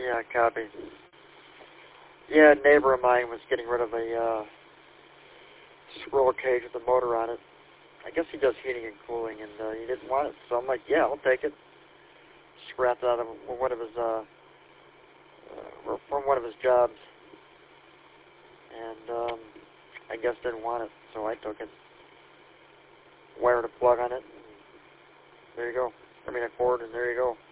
Yeah, copy. Yeah, a neighbor of mine was getting rid of a squirrel cage with a motor on it. I guess he does heating and cooling, and he didn't want it. So I'm like, yeah, I'll take it. Scrapped it out of one of his from one of his jobs, and I guess didn't want it, so I took it. Wired a plug on it. And there you go. I mean, a cord, and there you go.